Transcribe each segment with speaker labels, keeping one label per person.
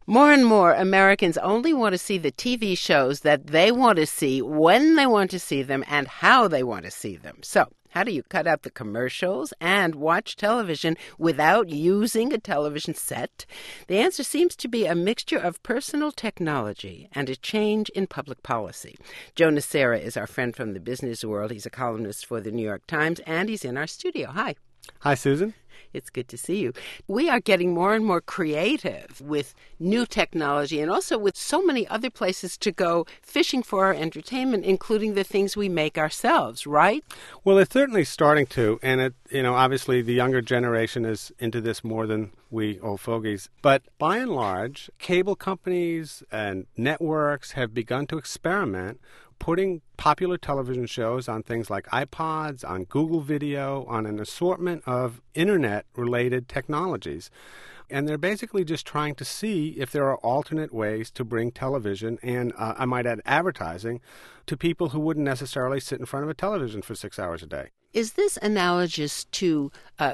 Speaker 1: More and more Americans only want to see the TV shows that they want to see, when they want to see them, and how they want to see them. So, how do you cut out the commercials and watch television without using a television set? The answer seems to be a mixture of personal technology and a change in public policy. Joe Nocera is our friend from the business world. He's a columnist for the New York Times, and he's in our studio. Hi.
Speaker 2: Hi, Susan.
Speaker 1: It's good to see you. We are getting more and more creative with new technology and also with so many other places to go fishing for our entertainment, including the things we make ourselves, right?
Speaker 2: Well, it's certainly starting to, and obviously the younger generation is into this more than we old fogies. But by and large, cable companies and networks have begun to experiment putting popular television shows on things like iPods, on Google Video, on an assortment of internet-related technologies. And they're basically just trying to see if there are alternate ways to bring television and, I might add, advertising to people who wouldn't necessarily sit in front of a television for 6 hours a day.
Speaker 1: Is this analogous to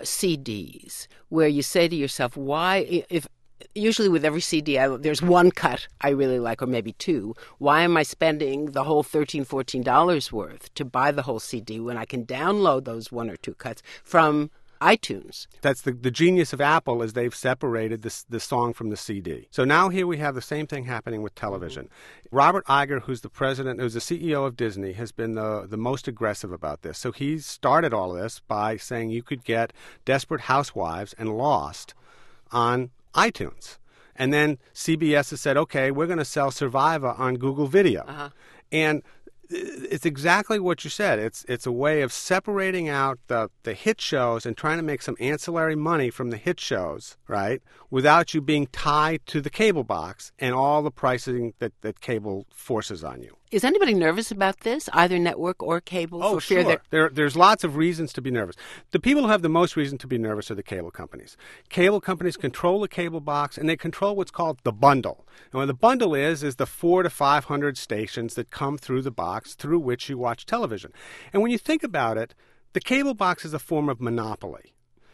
Speaker 1: CDs, where you say to yourself, why, if usually with every CD, there's one cut I really like, or maybe two. Why am I spending the whole $13, $14 worth to buy the whole CD when I can download those one or two cuts from iTunes?
Speaker 2: That's the genius of Apple, is they've separated the song from the CD. So now here we have the same thing happening with television. Mm-hmm. Robert Iger, who's the CEO of Disney, has been the most aggressive about this. So he started all of this by saying you could get Desperate Housewives and Lost on iTunes. And then CBS has said, okay, we're going to sell Survivor on Google Video. Uh-huh. And it's exactly what you said. It's a way of separating out the hit shows and trying to make some ancillary money from the hit shows, right, without you being tied to the cable box and all the pricing that cable forces on you.
Speaker 1: Is anybody nervous about this, either network or cable?
Speaker 2: Oh, sure. There's lots of reasons to be nervous. The people who have the most reason to be nervous are the cable companies. Cable companies control the cable box, and they control what's called the bundle. And what the bundle is the 400 to 500 stations that come through the box through which you watch television. And when you think about it, the cable box is a form of monopoly.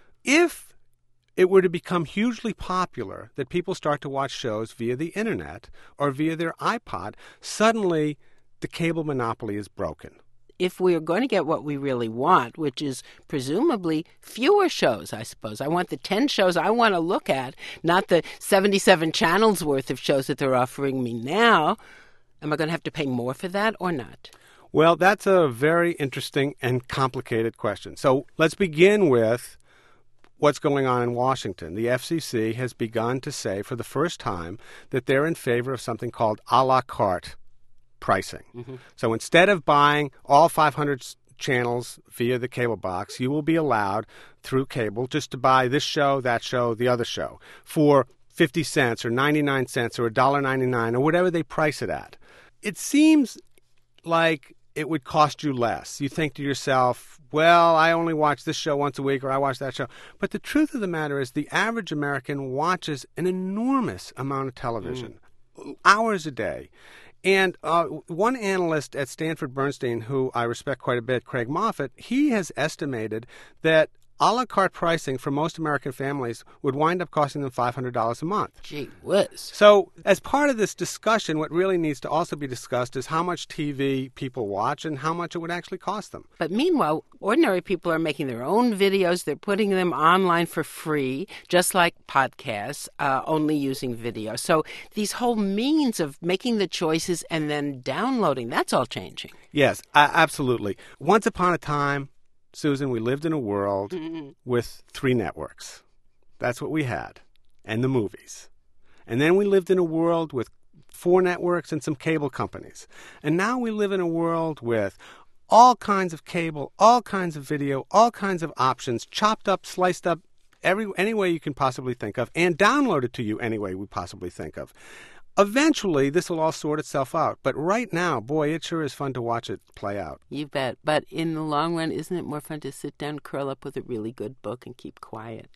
Speaker 2: If it were to become hugely popular that people start to watch shows via the internet or via their iPod, suddenly the cable monopoly is broken.
Speaker 1: If we are going to get what we really want, which is presumably fewer shows, I suppose. I want the 10 shows I want to look at, not the 77 channels worth of shows that they're offering me now. Am I going to have to pay more for that or not?
Speaker 2: Well, that's a very interesting and complicated question. So let's begin with what's going on in Washington. The FCC has begun to say for the first time that they're in favor of something called a la carte pricing. Mm-hmm. So instead of buying all 500 channels via the cable box, you will be allowed through cable just to buy this show, that show, the other show for 50 cents or 99 cents or $1.99 or whatever they price it at. It seems like it would cost you less. You think to yourself, well, I only watch this show once a week or I watch that show. But the truth of the matter is the average American watches an enormous amount of television, hours a day. And one analyst at Stanford Bernstein, who I respect quite a bit, Craig Moffett, he has estimated that a la carte pricing for most American families would wind up costing them $500 a month.
Speaker 1: Gee whiz.
Speaker 2: So as part of this discussion, what really needs to also be discussed is how much TV people watch and how much it would actually cost them.
Speaker 1: But meanwhile, ordinary people are making their own videos. They're putting them online for free, just like podcasts, only using video. So these whole means of making the choices and then downloading, that's all changing.
Speaker 2: Yes, absolutely. Once upon a time, Susan, we lived in a world with 3 networks. That's what we had. And the movies. And then we lived in a world with 4 networks and some cable companies. And now we live in a world with all kinds of cable, all kinds of video, all kinds of options, chopped up, sliced up, any way you can possibly think of, and downloaded to you any way we possibly think of. Eventually, this will all sort itself out. But right now, boy, it sure is fun to watch it play out.
Speaker 1: You bet. But in the long run, isn't it more fun to sit down, curl up with a really good book, and keep quiet?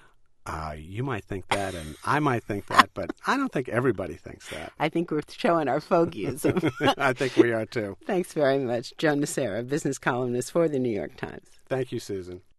Speaker 2: You might think that, and I might think that, but I don't think everybody thinks that.
Speaker 1: I think we're showing our fogeyism.
Speaker 2: I think we are, too.
Speaker 1: Thanks very much. Joe Nocera, business columnist for the New York Times.
Speaker 2: Thank you, Susan.